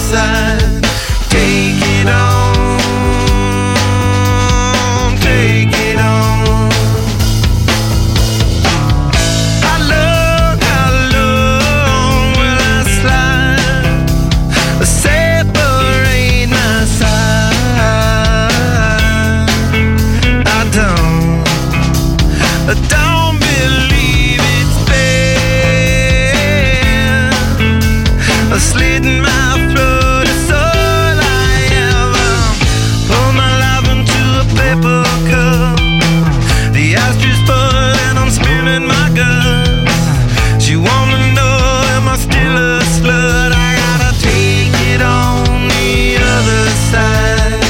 side. Take it on, take it on. How long will I slide? Separate my side. I don't believe it's fair. Slitting my throat is all I ever. Pour my life into a paper cup. The ashtray full and I'm spilling my guts. She wanna know, am I still a slut? I gotta take it on the other side.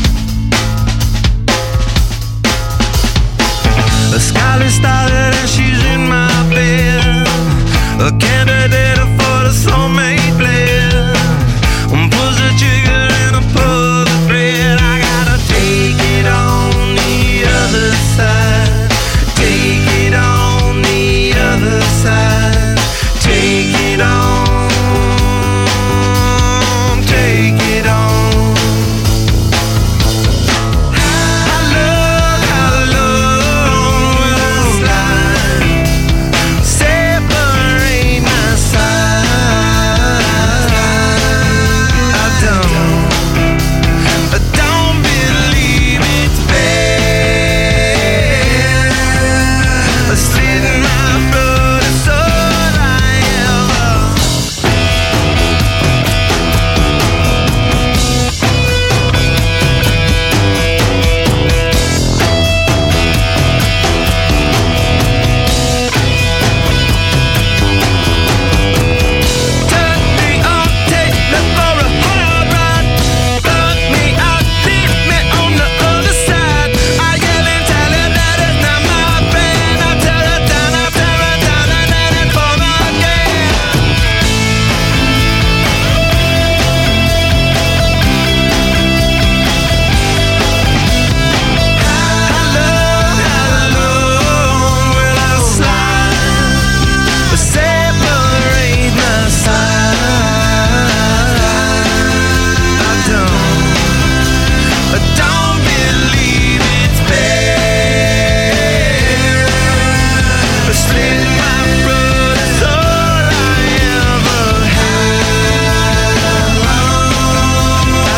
The skyline started and she's in my bed. A candidate for the soulmate blend. Pulls the trigger and I pull the thread. I gotta take it on the other side. Take it on the other side. Take it on. Take it on. How long will I slide? Separate my side. I don't believe it's fair. Slitting my throat is all I ever. Turn me on, take me for a hard ride. Fuck me out, leave me on the other side. I yell and tell her that it's not my friend. I tear her down, and then it fall again. How long will I slide? Separate my side. I don't believe it's fair. Slit my throat is all I ever had. I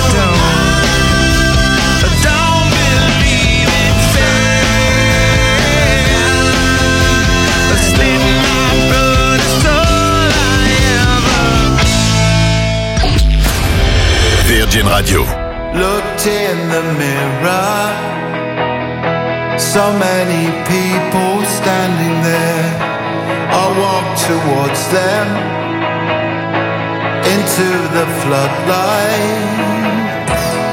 don't believe it's fair. Slit my throat is all I ever. Virgin Radio. Looked in the mirror, so many people standing there. I walked towards them into the floodlight.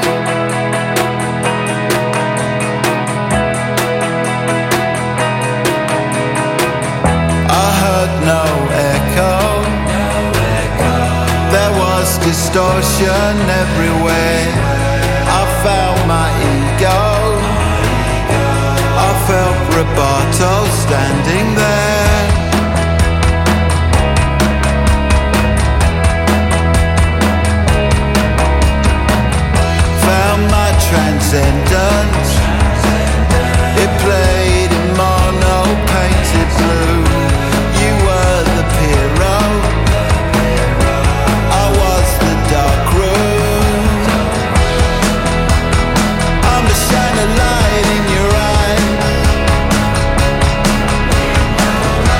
I heard no echo. There was distortion everywhere. I found my ego. I felt Roboto standing there. Found my transcendence. It played in mono painted blue. You were the hero. I was the dark room. I'm the shining light in your eye.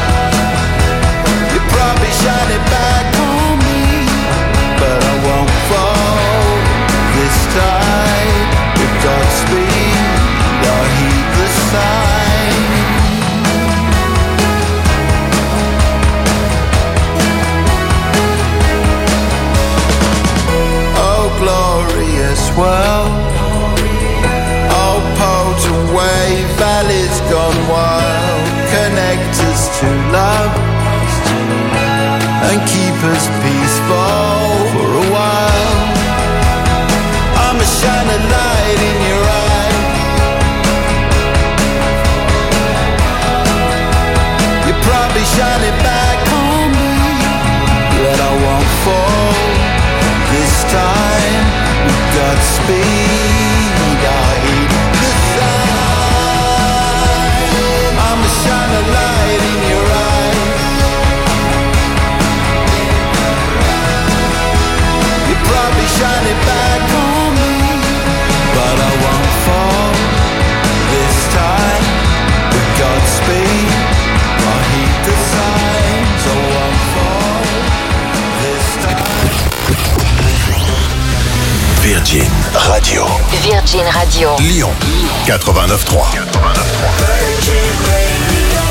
Godspeed, I heed the sign. I'm a shining light in your eyes. You probably shine it back on me, but I won't fall this time. With Godspeed, I heed the signs. I won't fall this time. Virgin Radio. Virgin Radio. Lyon 89.3. Virgin Radio.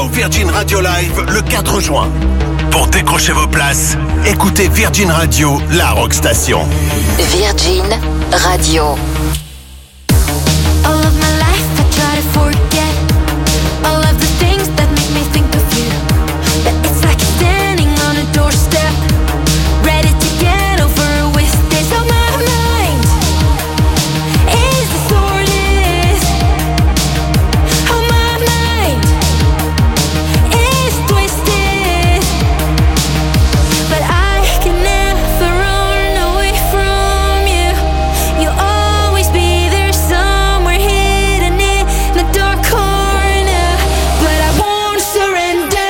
au Virgin Radio Live le 4 juin. Pour décrocher vos places, écoutez Virgin Radio, la rock station. Virgin Radio. All of my life I try to forget all of the things that make me think of you. But it's like standing on a doorstep, ready to get over with this. On my mind is disordered. On my mind is twisted. But I can never run away from you. You'll always be there somewhere hidden in the dark corner. But I won't surrender.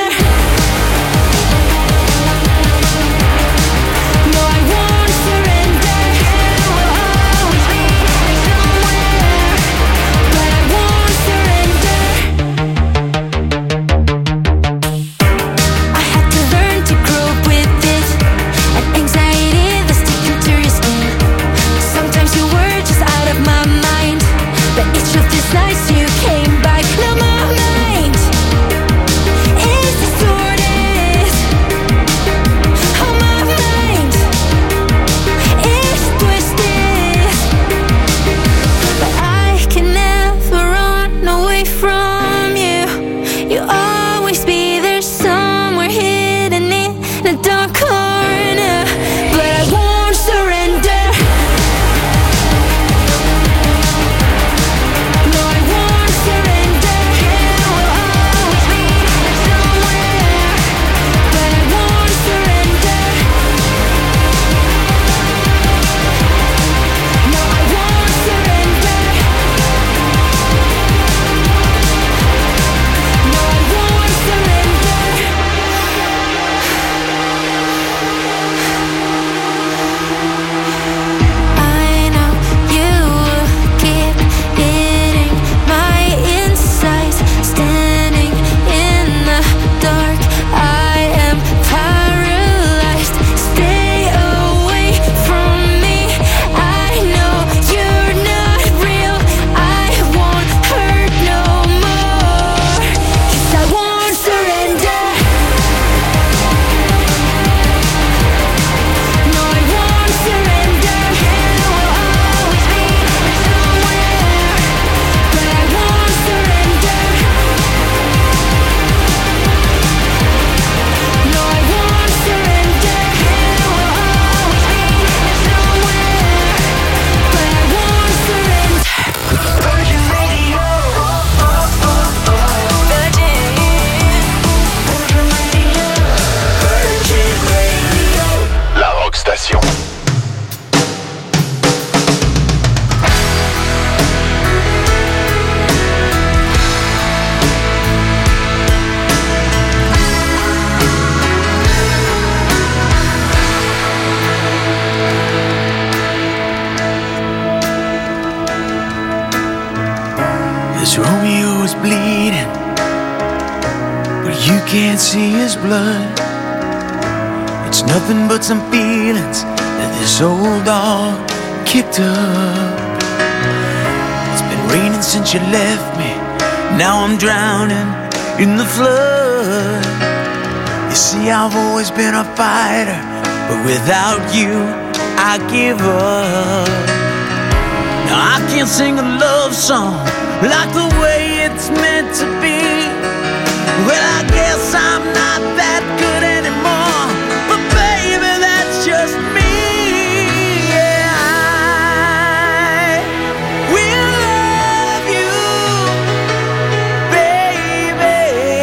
No, I won't surrender. You'll always be there somewhere. But I won't surrender. I had to learn to grow up with this, an anxiety that's sticking to your skin. Sometimes you were just out of my mind, but it's just this nice you came back. Now my mind is distorted. Oh, my mind is twisted. But I can never run away from you. You'll always be there somewhere hidden in the dark corner. But I won't surrender. No, I won't surrender. You'll always be there somewhere. But I won't surrender. No, I won't surrender. No, I won't surrender. I know you keep hitting my insides, standing in the dark. I am paralyzed. Stay away from me. I know you're not real. I won't hurt no more. 'Cause I won't surrender. No, I won't surrender. You'll always be there somewhere. But I won't surrender. No, I won't surrender. You'll always be there somewhere. But I won't surrender. Virgin Radio. Virgin Radio. La rock station. This Romeo is bleeding, but you can't see his blood. It's nothing but some feelings that this old dog kicked up. It's been raining since you left me. Now I'm drowning in the flood. You see, I've always been a fighter, but without you, I give up. Now I can't sing a love song like the way it's meant to be. Well, I guess I'm not that good anymore, but baby, that's just me. Yeah, I will love you, baby,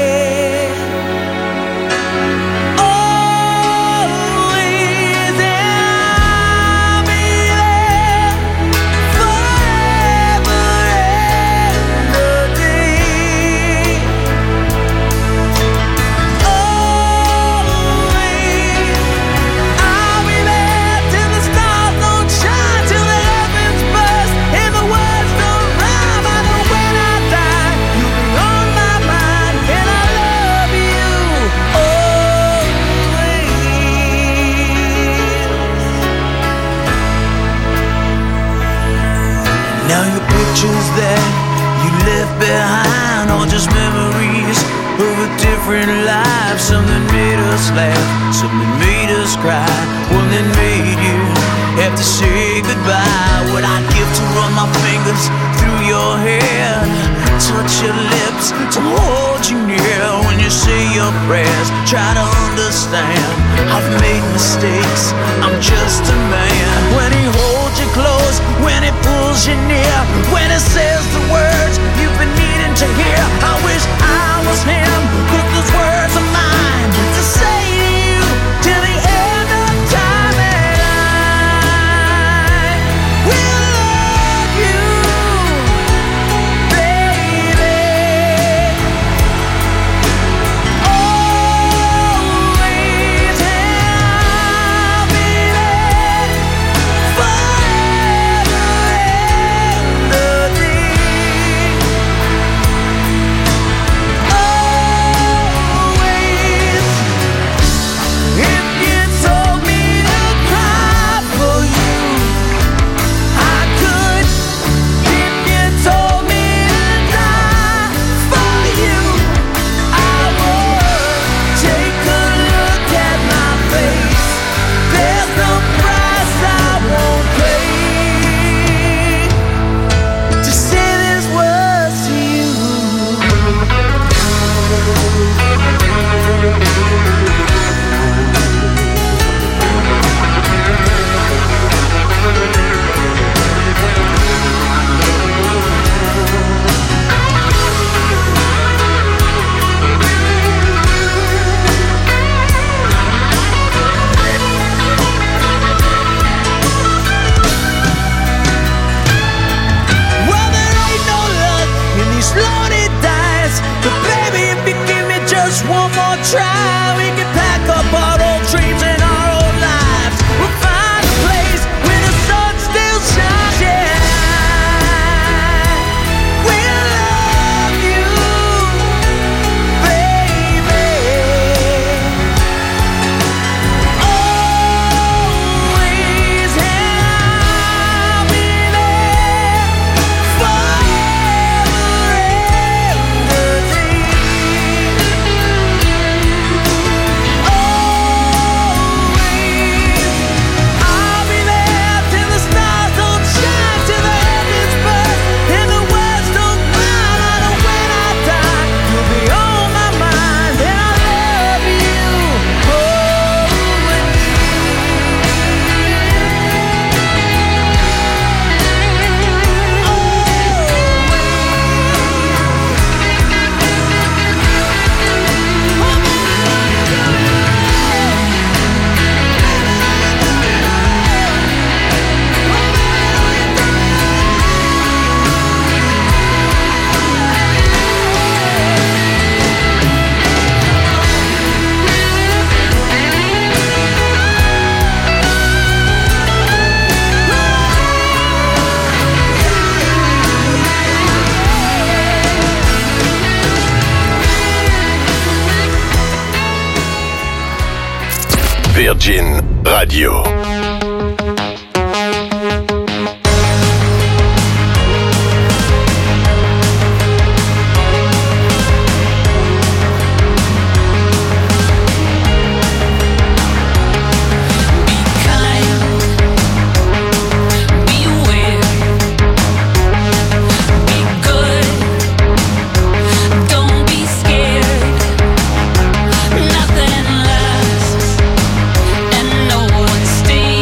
always, and I'll be there forever and a day. pictures that you left behind, or just memories of a different fingers through your hair, touch your lips to hold you near. When you say your prayers, try to understand. I've made mistakes, I'm just a man. When he holds you close, when he pulls you near, when he says the words you've been needing to hear. I wish I was him, 'cause those words are mine to say to you till the end of time. And I will love you, baby, always, and I'll be there forever and a day. Always. If you told me to cry for you, I could. If you told me to die for you, I would. Take a look at my face. There's no price I won't pay to say these words to you. Well, there ain't no luck in these loaded dice, but baby, if you give me just one more try, we can pack up our old dreams and our old lives. We'll find a place where the sun still shines. Yeah, we'll love you, baby, always, and I'll be there forever and a day. Always, I'll be there till the stars don't shine, till the heavens burst and the words don't cry. And when I die, you'll be on my mind, and I love you always. Virgin Radio. Be kind, beware, be good, don't be scared. Nothing lasts and no one stays.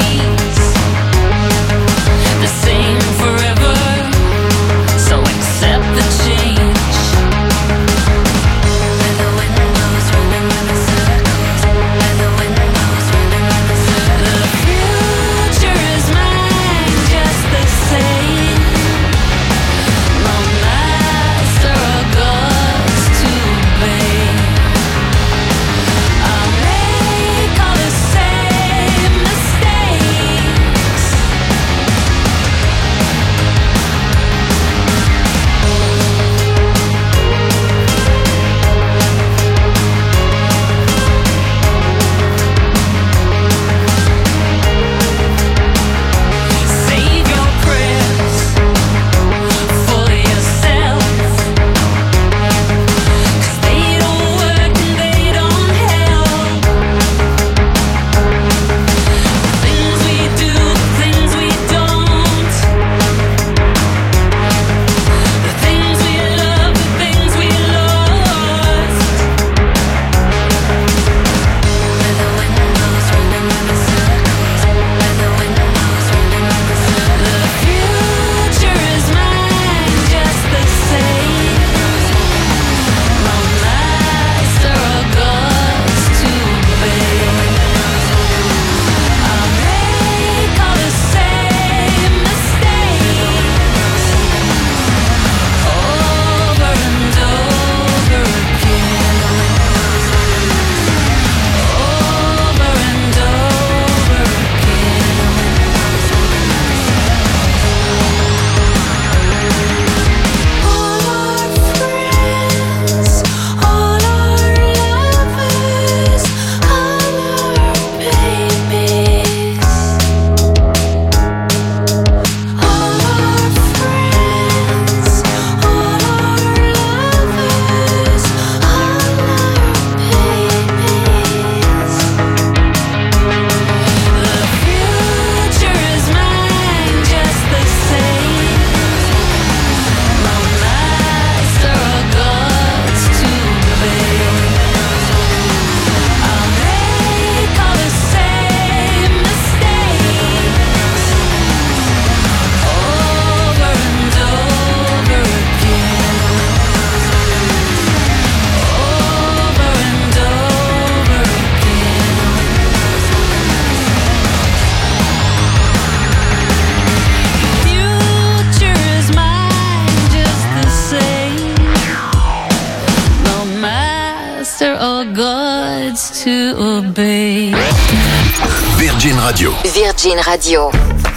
your gods to obey. Virgin Radio. Virgin Radio.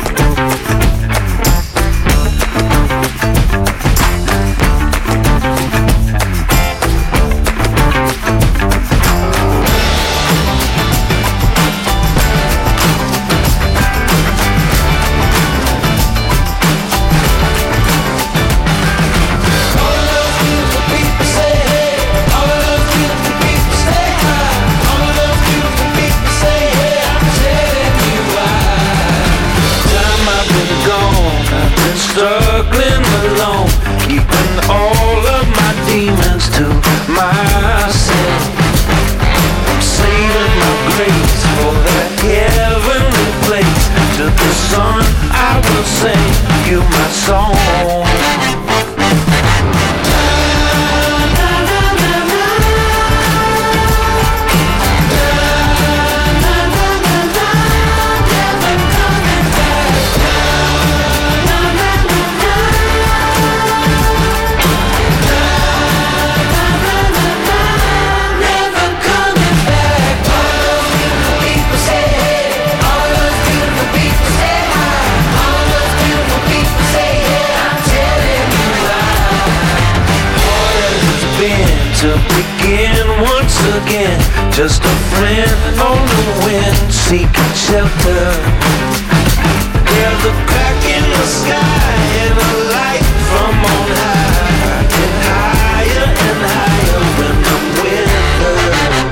Struggling alone, keeping all of my demons to myself. I'm saving my grace for that heavenly place. To the sun I will sing you my song. To begin once again, just a friend on the wind, seeking shelter. There's a crack in the sky and a light from on high, and higher when I'm with her.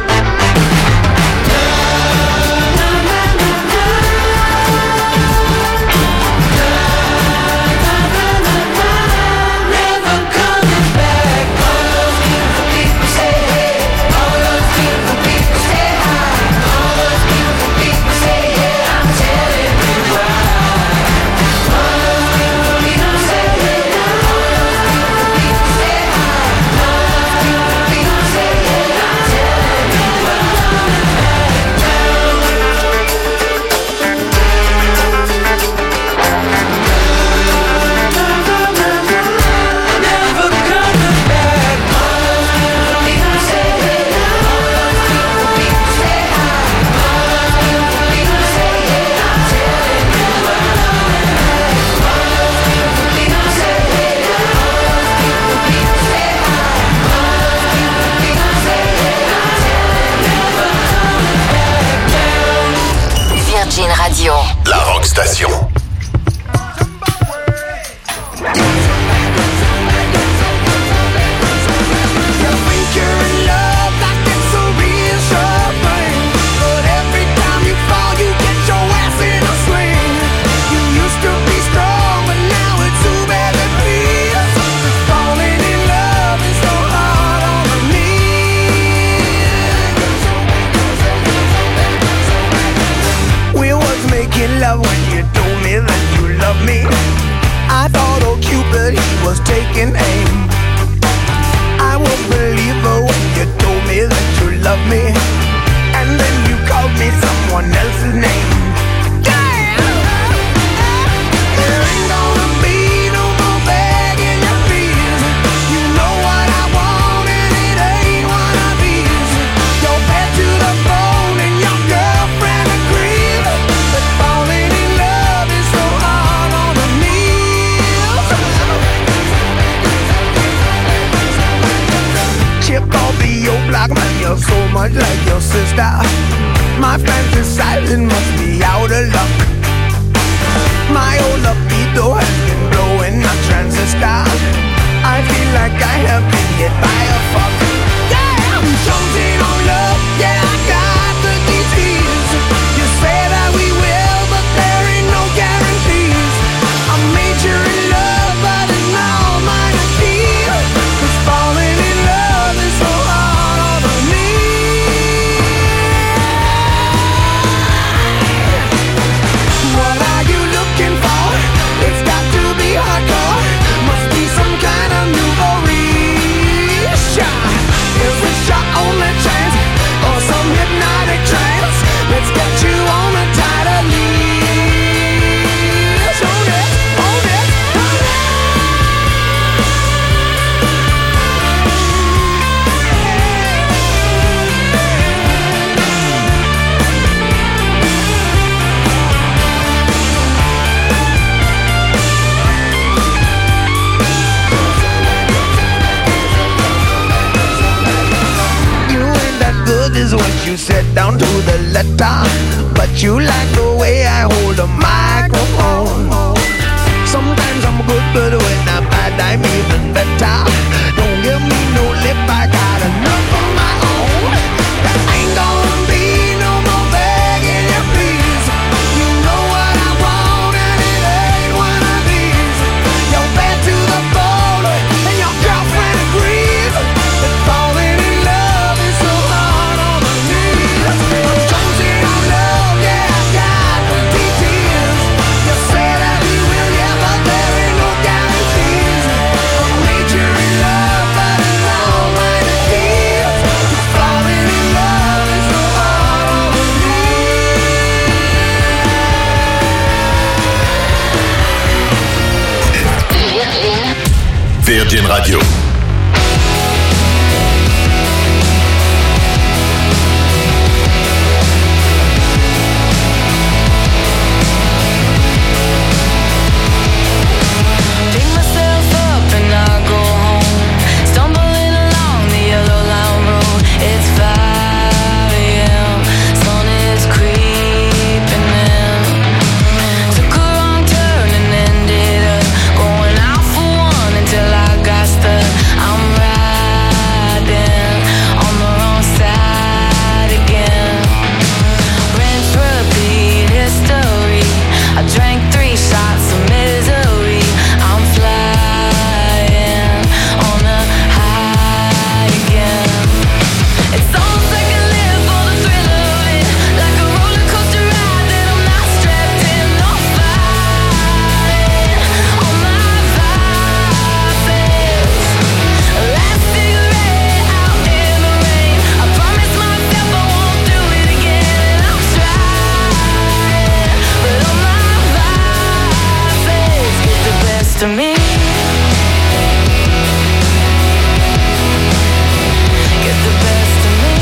Radio. La Rock Station. Taking aim. I won't believe it when you told me that you love me, and then you called me someone else's name. Damn! There ain't gonna be no more begging your please. You know what I want and it ain't one of these. You're fed to the bone and your girlfriend agrees that falling in love is so hard on the knees. Chip off the old block, man, you're so much like your sister. My fantasizing must be out of luck. My old libido has been blowing a transistor. I feel like I have been hit by a fuck. Yeah, I'm chosen on love, yeah, I got the disease. You say that we will, but there ain't no guarantees. I made you in love, but it's now mine to keep. 'Cause falling in love is so hard on the knees. What are you looking for? It's got to be hardcore. Must be some kind of new sit down to the letter, but you like the way I hold a microphone. Sometimes I'm good, but when I'm bad, I'm even better. Don't give me no lip, I got enough of my own. There ain't gonna be no more begging you, please. You know what I want, and it ain't one of these. You're bad to the bone, and your girlfriend agrees that falling in love is so hard on the knees. I'm jonesing on love, yeah, I got details. You say that we will, yeah, but there ain't no guarantees. I'm major in love, but it's all minor keys. Falling in love is so hard on the Virgin Radio. Pick myself up and I go home, stumbling along the yellow line road. It's 5 a.m., sun is creeping in. Took a wrong turn and ended up going out for one until I got stuck. I'm riding on the wrong side again. Rinse, repeat history. I drank 3 shots of misery. I'm flying on a high again. It's almost like I live for the thrill of it, like a roller coaster ride that I'm not strapped in. No fighting on my vices. Last cigarette out in the rain. I promise myself I won't do it again, and I'm trying, but all my vices get the best of me. Get the best of me.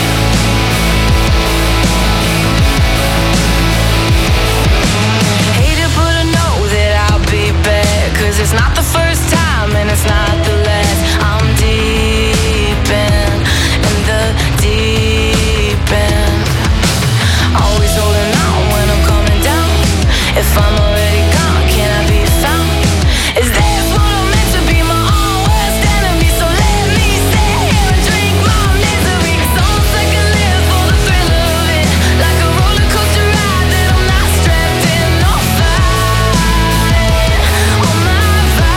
Hate to put a note that I'll be back, 'cause it's not the first time and it's not the last. I'm deep in the deep end. Always holding out when I'm coming down. If I'm already gone, can I be found? Is this what I'm meant to be, my own worst enemy? So let me sit here and drink my misery. 'Cause almost like I live for the thrill of it, like a roller coaster ride that I'm not strapped in. No fighting on my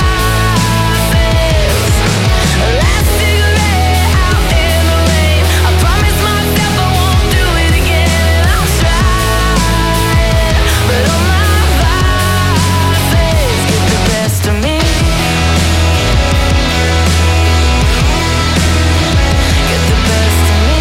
vices. Last cigarette out in the rain. I promise myself I won't do it again, and I'm trying, but all my vices get the best of me. Get the best of me.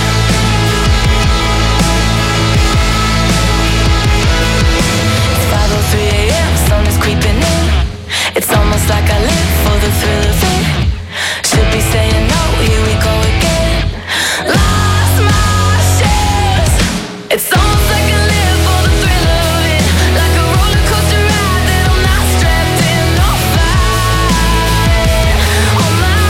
It's 5:03 a.m., sun is creeping in. It's almost like I live for the thrill of it. Should be saying no, here we go again. Lost my shares. It's almost like I live for the thrill of it, like a roller coaster ride that I'm not strapped in. No fighting on my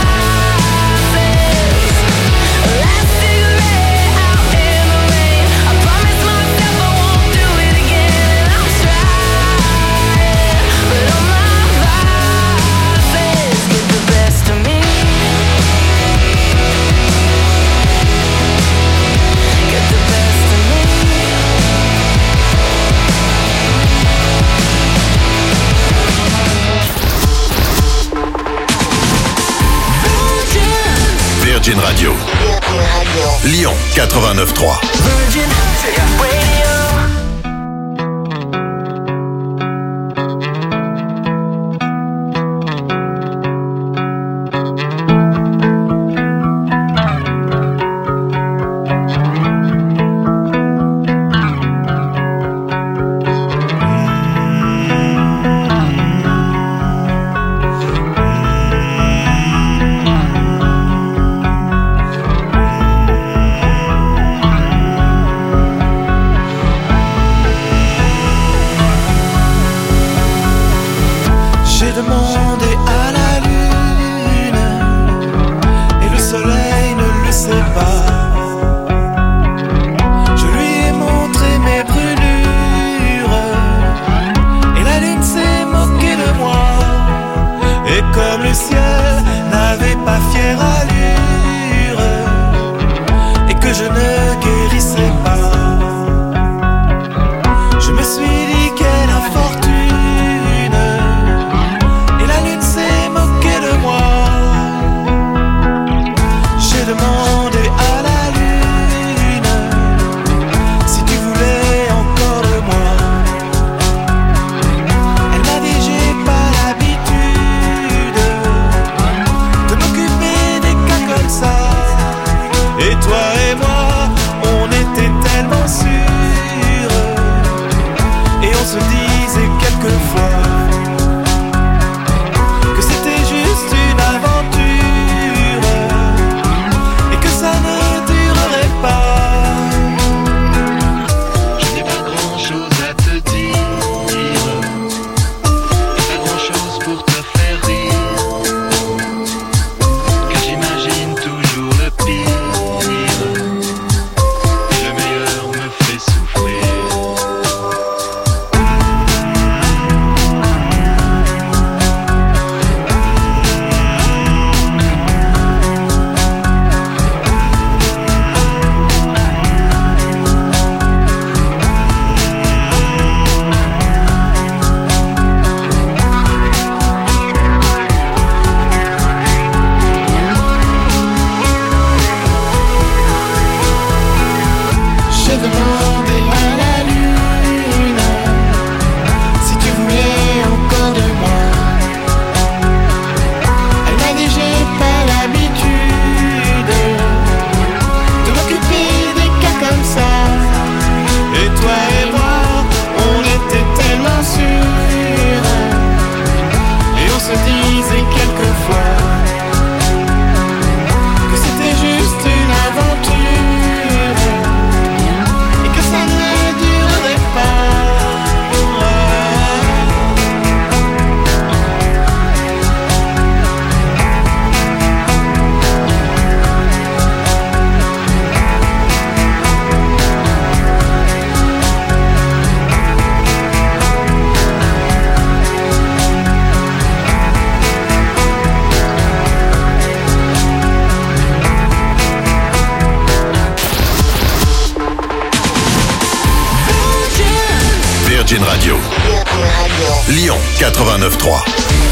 vices. Last cigarette out in the rain. I promise myself I won't do it again, and I'm trying, but all my vices get the best of me. Get the best of me. Virgin Radio. Lyon 89.3. Virgin Radio. Lyon 89.3.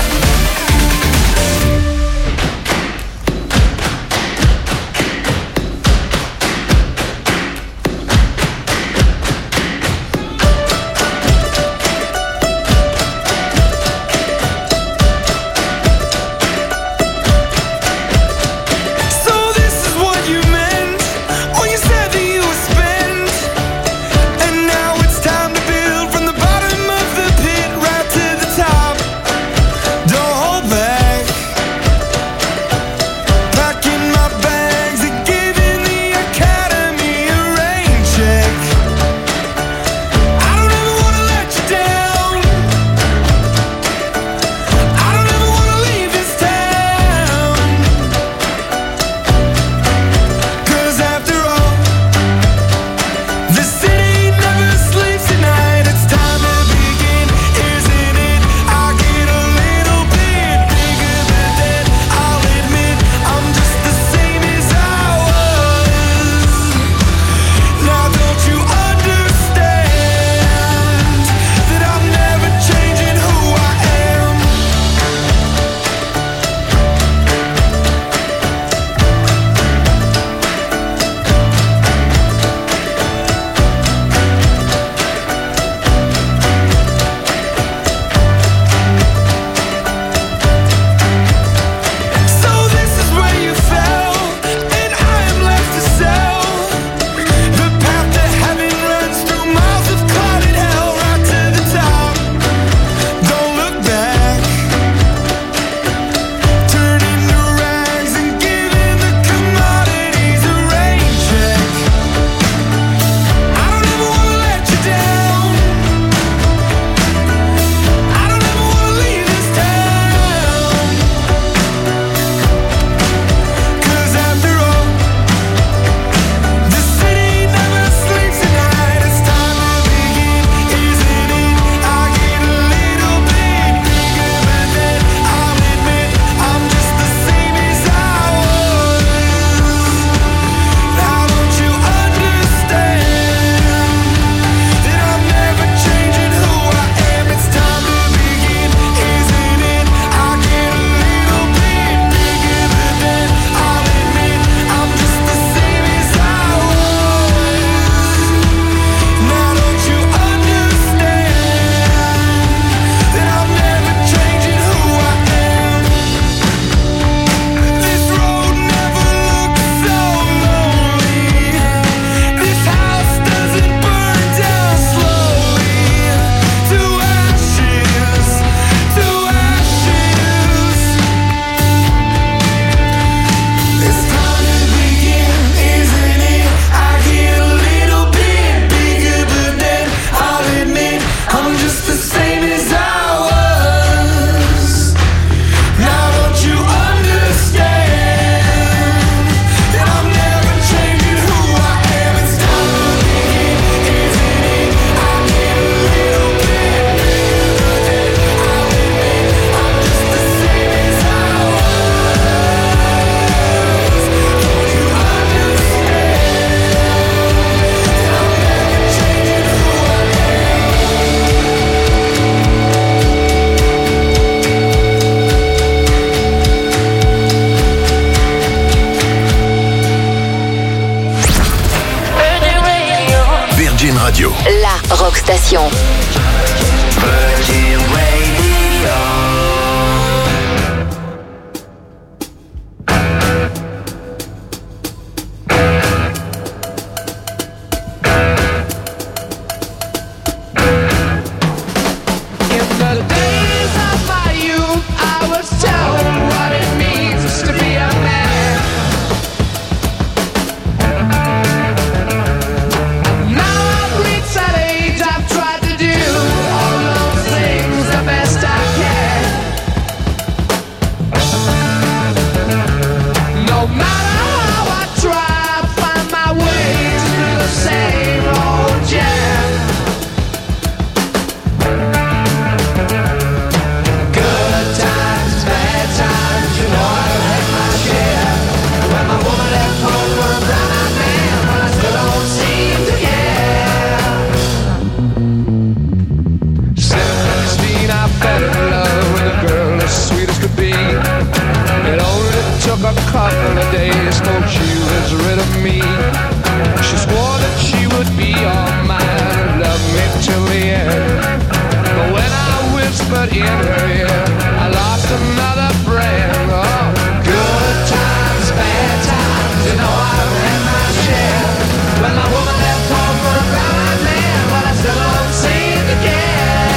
La Rock Station. Virgin Radio. Now I've reached that age, I've tried to do days thought she was rid of me. She swore that she would be all mine and love me till the end. But when I whispered in her ear, I lost another friend. Oh, good times, bad times, you know I've had my share. When my woman left home for a brown-eyed man, but I still don't seem to care.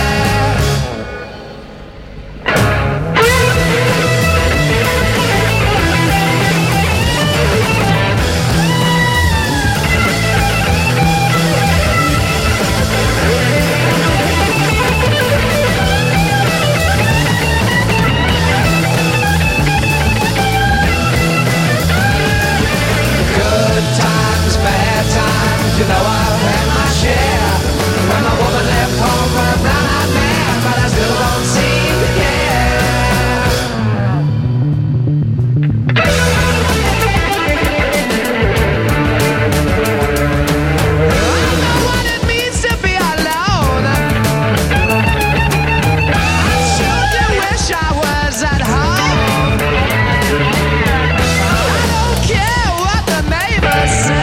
You know I've had my share. When my woman left home for a brown-eyed man, but I still don't seem to care. I know what it means to be alone. I sure do wish I was at home. I don't care what the neighbors say.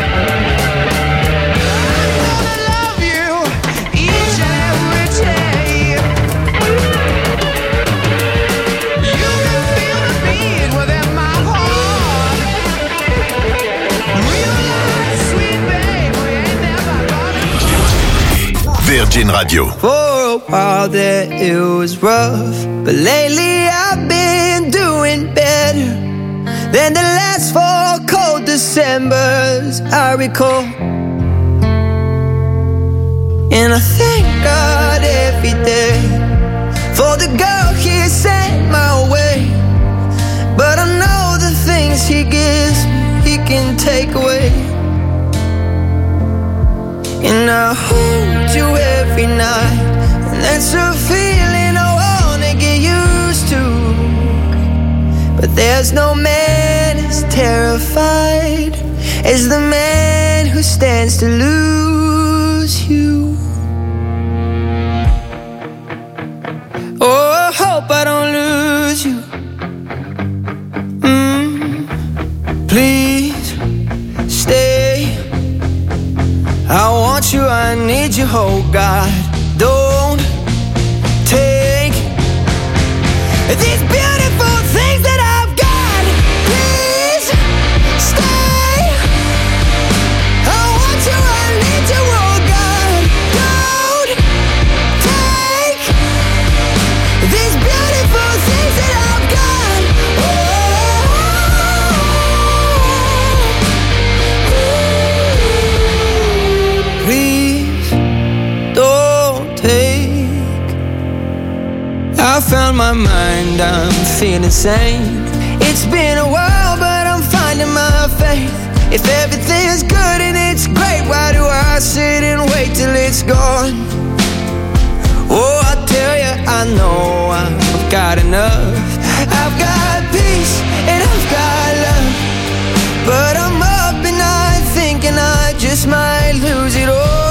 Virgin Radio. For a while there it was rough, but lately I've been doing better than the last 4 cold Decembers I recall. And I thank God every day for the girl He sent my way. But I know the things He gives me, He can take away. And I hold you every night, and that's a feeling I wanna get used to. But there's no man as terrified as the man who stands to lose you. Oh, I hope I don't lose you. Please stay. I want you, I need you, oh God. Don't take these beautiful things that I've got. Please stay. I want you, I need you, oh God. Don't take these beautiful things that I've got. Please don't take. I found my mind, I'm feeling sane. It's been a while, but I'm finding my faith. If everything's good and it's great, why do I sit and wait till it's gone? Oh, I tell you, I know I've got enough. I've got peace and I've got love, but I'm up at night thinking I just might lose it all.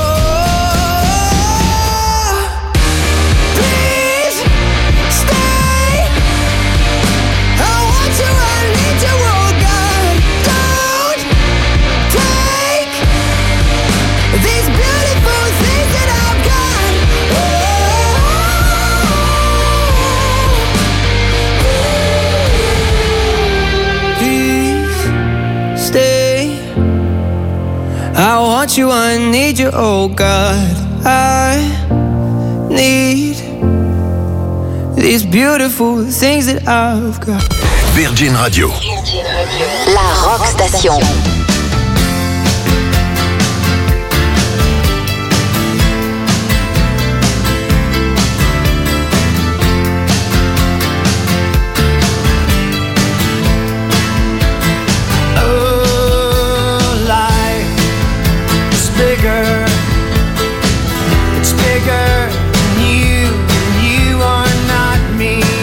Please stay. I want you, I need you, oh God. Don't take these beautiful things that I've got. Please stay. I want you, I need you, oh God. I need these beautiful things that I've got. Virgin Radio. La Rock Station.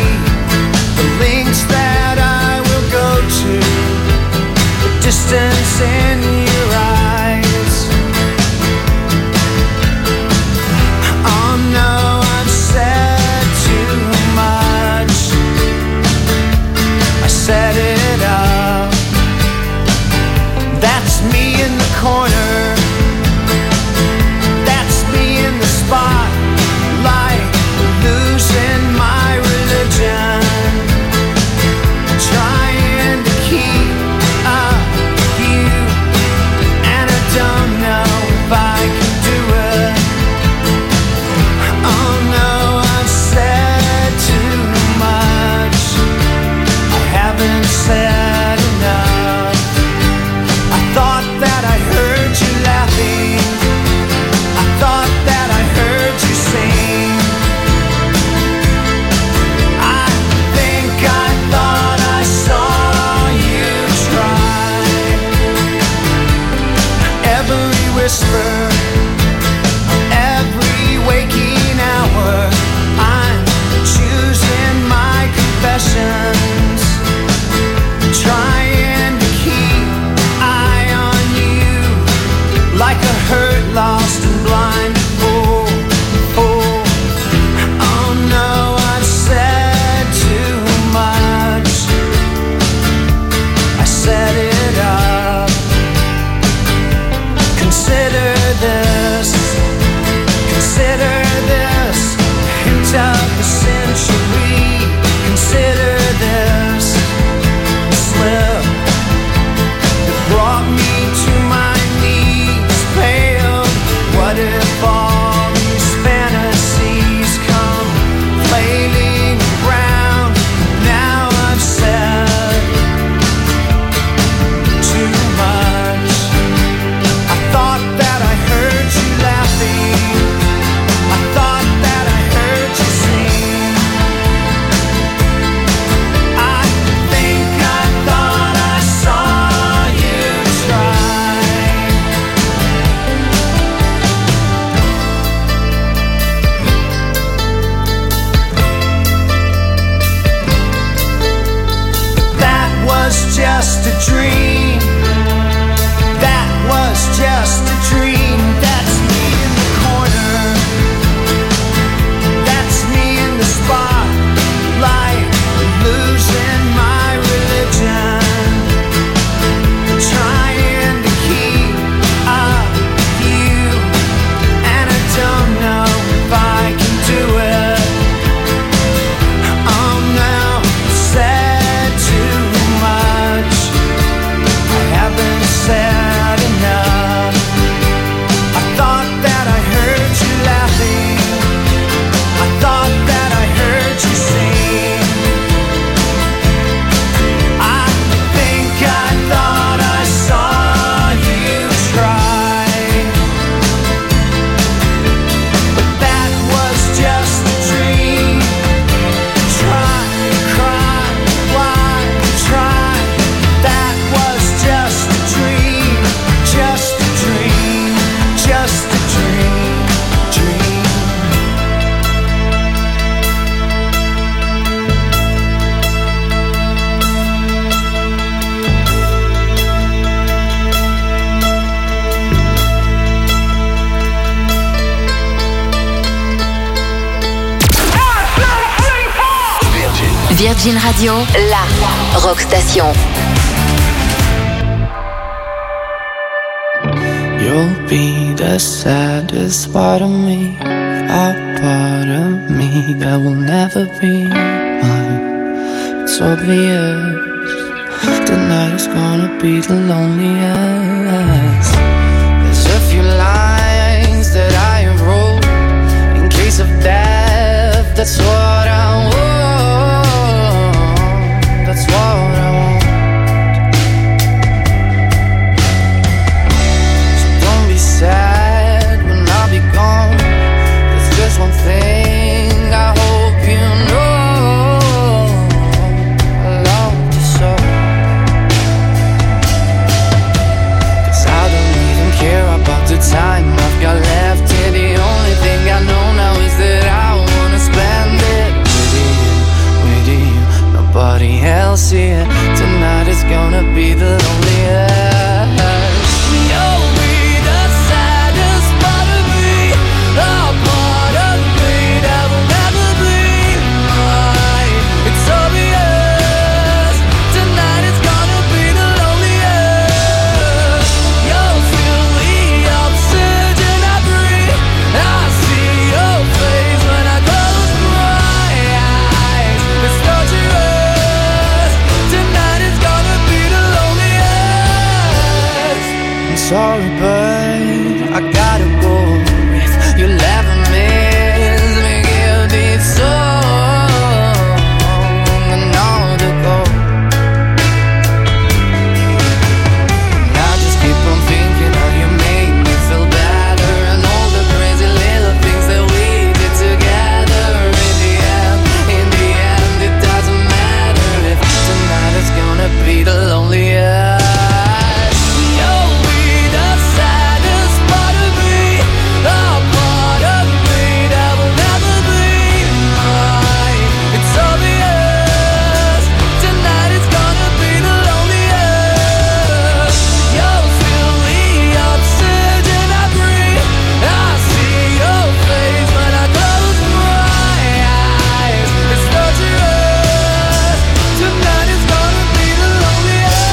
Distance dream. That was just a dream. That's me in the corner. That's me in the spotlight, losing my religion, trying to keep up with you, and I don't know if I can do it. Oh no, I've said too much. I haven't said enough. I thought that I heard you laughing. I thought that I heard you sing. I think I thought I saw you try, but that was just a dream. Try, cry, why try? That was just a dream, just a dream, just a dream, dream. Virgin Radio, la rock station. You'll be the saddest part of me, a part of me that will never be mine. It's obvious tonight is gonna be the loneliest. There's a few lines that I wrote in case of death. That's what I want. That's what I want. So don't be sad when I'll be gone. There's just one thing I hope you know. I love you so. 'Cause I don't even care about the time I've got left here. The only thing I know now is that I wanna spend it with you. Nobody else here. Tonight is gonna be the loneliest. You'll be the saddest part of me, a part of me that will never be mine. It's obvious tonight is gonna be the loneliest. You'll feel the oxygen I breathe. I see your face when I close my eyes. It's torturous. Tonight is gonna be the loneliest. I'm sorry, but I gotta go. If you'll ever miss me, give this song another go. And I just keep on thinking how you make me feel better, and all the crazy little things that we did together. In the end, it doesn't matter if tonight is gonna be the loneliest. You'll be the saddest part of me, a part of me that will never be mine. It's obvious tonight is gonna be the loneliest. You'll feel the oxygen I breathe. I see your face when I close my eyes. It's torturous. Tonight is gonna be the loneliest.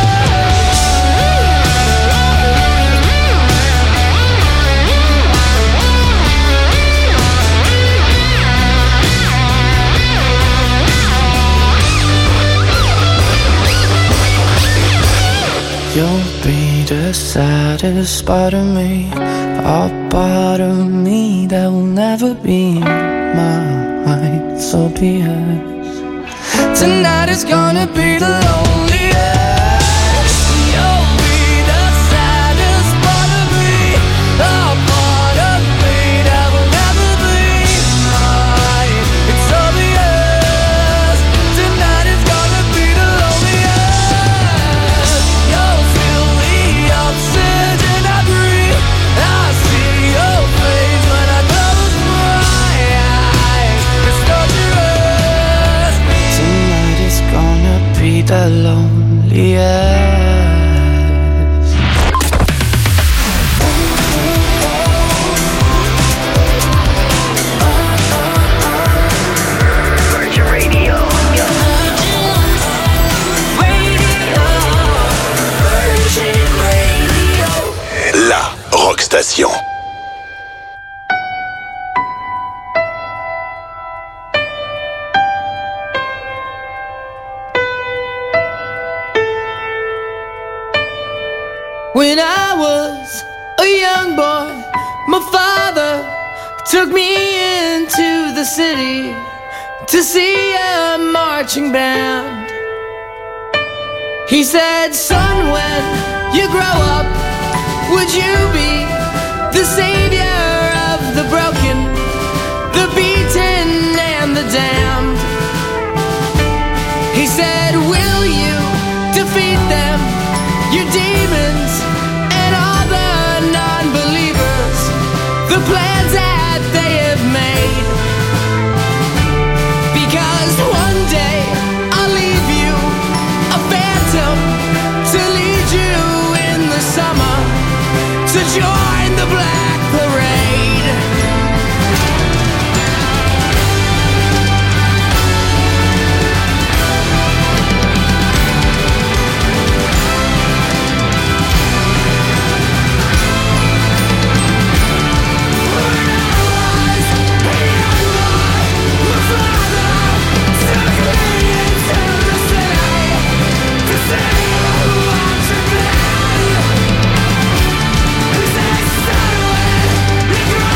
You'll be the saddest part of me, a part of me that will never be mine. It's obvious tonight is gonna be the loneliest. You'll be the saddest part of me, a part of me that will never be mine. It's obvious tonight is gonna be the loneliest. You'll feel the oxygen I breathe. I see your face when I close my eyes. It's torturous. Tonight is gonna be the lonely eyes. Virgin Radio. Virgin Radio. La Rock Station. When I was a young boy, my father took me into the city to see a marching band. He said, son, when you grow up, would you be the savior of the broken, the beaten, and the damned? He said, will you defeat them, your demons, and all the non-believers, the plans that they have made? Because one day I'll leave you a phantom to lead you in the summer to join the Black Parade. Son, when you grow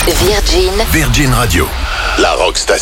Virgin Virgin Radio, la rock station.